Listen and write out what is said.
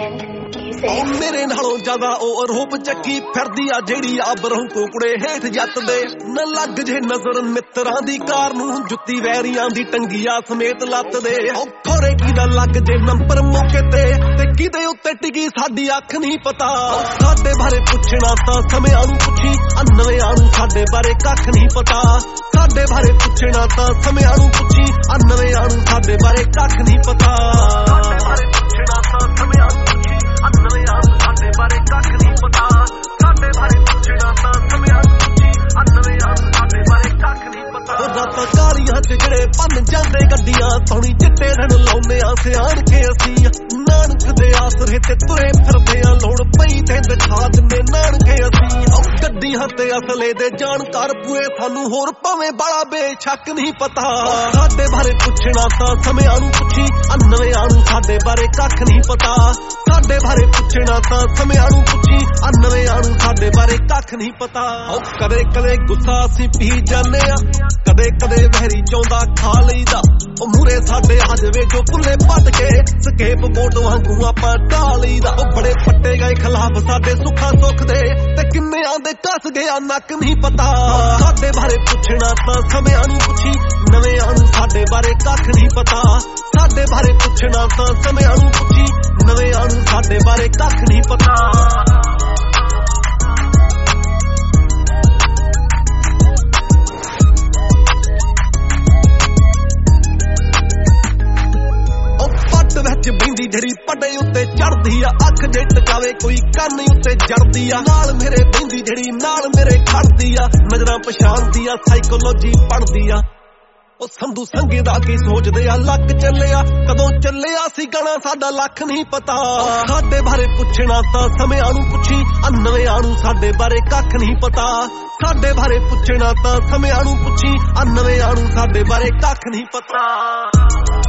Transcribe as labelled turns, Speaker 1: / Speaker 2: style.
Speaker 1: ਮੇਰੇ ਨਾਲੋਂ ਜ਼ਿਆਦਾ ਉਹ ਰੂਪ ਚੱਕੀ ਫਿਰਦੀ ਆ ਜਿਹੜੀ ਆ ਬਰੋਂ ਕੁਕੜੇ ਹੇਠ ਜੱਤ ਦੇ ਨਾ ਲੱਗ ਜੇ ਨਜ਼ਰ ਮਿੱਤਰਾਂ ਦੀ ਕਾਰ ਨੂੰ ਜੁੱਤੀ ਵੈਰੀਆਂ ਦੀ ਟੰਗੀਆਂ ਸਮੇਤ ਲੱਤ ਦੇ ਉਹ ਖੋਰੇ ਕੀ ਦਾ ਲੱਗ ਜੇ ਨੰਬਰ ਮੌਕੇ ਤੇ ਕਿਹਦੇ ਉੱਤੇ ਟਿਕੀ ਸਾਡੀ ਅੱਖ ਨਹੀਂ ਪਤਾ ਸਾਡੇ ਬਾਰੇ ਪੁੱਛਣਾ ਤਾਂ ਸਮਿਆਂ ਨੂੰ ਪੁੱਛੀ ਨਵਿਆਂ ਨੂੰ ਸਾਡੇ ਬਾਰੇ ਕੱਖ ਨਹੀਂ ਪਤਾ ਸਾਡੇ ਬਾਰੇ ਪੁੱਛਣਾ ਤਾਂ ਸਮਿਆਂ ਨੂੰ ਪੁੱਛੀ ਨਵਿਆਂ ਨੂੰ ਸਾਡੇ ਬਾਰੇ ਕੱਖ ਨਹੀਂ ਪਤਾ ਸਾਡੇ ਬਾਰੇ ਪੁੱਛਣਾ ਤਾਂ ਸਮਿਆਂ ਨੂੰ ਪੁੱਛੀ ਨਵਿਆਂ ਨੂੰ ਸਾਡੇ ਬਾਰੇ ਕੱਖ ਨਹੀਂ ਪਤਾ ਸਾਡੇ ਬਾਰੇ ਪੁੱਛਣਾ ਤਾਂ ਸਮਿਆਂ ਨੂੰ ਪੁੱਛੀ ਨਵਿਆਂ ਨੂੰ ਸਾਡੇ ਬਾਰੇ ਕੱਖ ਨਹੀਂ ਪਤਾ ਰਾਤਾਂ ਕਾਲੀਆਂ ਚ ਜਿਹੜੇ ਭੰਨ ਜਾਂਦੇ ਗੱਡੀਆਂ ਸੋਹਣੀ ਚਿੱਟੇ ਦਿਨ ਲਾਉਂਦੇ ਆ ਸਿਆਣ ਕੇ ਅਸੀਂ ਨਾਨਕ ਦੇ ਆਸਰੇ ਤੇ ਤੁਰੇ ਫਿਰਦੇ ਆ ਲੋੜ ਪਈ ਤੇ ਦਿਖਾ ਦਿੰਦੇ ਨਾਨਕੇ ਅਸੀਂ ਗੱਡੀਆਂ ਤੇ ਅਸਲੇ ਦੇ ਜਾਣਕਾਰ ਪੂਰੇ ਸਾਨੂੰ ਹੋਰ ਭਾਵੇਂ ਬੜਾ ਬੇਸ਼ੱਕ ਨਹੀਂ ਪਤਾ ਸਾਡੇ ਬਾਰੇ ਪੁੱਛਣਾ ਤਾਂ ਸਮਿਆਂ ਨੂੰ ਪੁੱਛੀ ਨਵਿਆਂ ਨੂੰ ਸਾਡੇ ਬਾਰੇ ਕੱਖ ਨਹੀਂ ਪਤਾ ਸਾਡੇ ਬਾਰੇ ਪੁੱਛਣਾ ਤਾਂ ਸਮਿਆਂ ਨੂੰ ਪੁੱਛੀ ਨਵਿਆਂ ਨੂੰ ਸਾਡੇ ਬਾਰੇ ਕੱਖ ਨਹੀਂ ਪਤਾ ਕਦੇ ਕਦੇ ਗੁੱਸਾ ਅਸੀਂ ਪੀ ਜਾਂਦੇ ਆ ਕਦੇ ਕਦੇ ਵਹਿਰੀ ਚਾਹੁੰਦਾ ਖਾ ਲਈਦਾ ਉਹ ਮੂਰੇ ਸਾਡੇ ਆ ਜਾਵੇ ਜੋ ਭੁੱਲੇ ਪੱਟ ਕੇ ਸਕੇਪ ਬੋਰਡ ਵਾਂਗੂ ਆਪਾਂ ਢਾ ਲਈਦਾ ਉਹ ਬੜੇ ਪੱਟੇ ਗਏ ਖਿਲਾਫ ਸਾਡੇ ਸੁੱਖਾਂ ਸੁੱਖ ਦੇ ਤੇ ਕਿੰਨਿਆਂ ਦੇ ਕੱਸ ਗਿਆ ਨੱਕ ਨਹੀਂ ਪਤਾ ਸਾਡੇ ਬਾਰੇ ਪੁੱਛਣਾ ਤਾਂ ਸਮਿਆਂ ਨੂੰ ਪੁੱਛੀ ਨਵਿਆਂ ਨੂੰ ਸਾਡੇ ਬਾਰੇ ਕੱਖ ਨਹੀਂ ਪਤਾ ਸਾਡੇ ਬਾਰੇ ਪੁੱਛਣਾ ਤਾਂ ਸਮਿਆਂ ਨੂੰ ਪੁੱਛੀ ਨਵਿਆਂ ਨੂੰ ਸਾਡੇ ਬਾਰੇ ਕੱਖ ਨਹੀਂ ਪਤਾ ਵਿੱਚ ਬਹਿੰਦੀ ਜਿਹੜੀ ਪੱਡੇ ਉੱਤੇ ਚੜਦੀ ਆ ਅੱਖ ਜੇ ਟਕਾਵੇ ਕੋਈ ਕੰਨ ਉੱਤੇ ਜੜਦੀ ਆ ਨਾਲ ਮੇਰੇ ਬਹਿੰਦੀ ਜਿਹੜੀ ਨਾਲ ਮੇਰੇ ਖੜਦੀ ਆ ਨਜ਼ਰਾਂ ਪਛਾਣਦੀ ਆ ਸਾਈਕੋਲੋਜੀ ਪੜ੍ਹਦੀ ਆ ਉਹ ਸੰਧੂ ਸੰਗੇ ਦਾ ਕੀ ਸੋਚਦੇ ਆ ਲੱਕ ਚੱਲਿਆ ਕਦੋਂ ਚੱਲਿਆ ਸੀ ਗਾਣਾ ਸਾਡਾ ਲੱਖ ਨਹੀਂ ਪਤਾ ਸਾਡੇ ਬਾਰੇ ਪੁੱਛਣਾ ਤਾਂ ਸਮਿਆਂ ਨੂੰ ਪੁੱਛੀ ਨਵਿਆਂ ਨੂੰ ਸਾਡੇ ਬਾਰੇ ਕੱਖ ਨਹੀਂ ਪਤਾ ਸਾਡੇ ਬਾਰੇ ਪੁੱਛਣਾ ਤਾਂ ਸਮਿਆਂ ਨੂੰ ਪੁੱਛੀ ਨਵਿਆਂ ਨੂੰ ਸਾਡੇ ਬਾਰੇ ਕੱਖ ਨਹੀਂ ਪਤਾ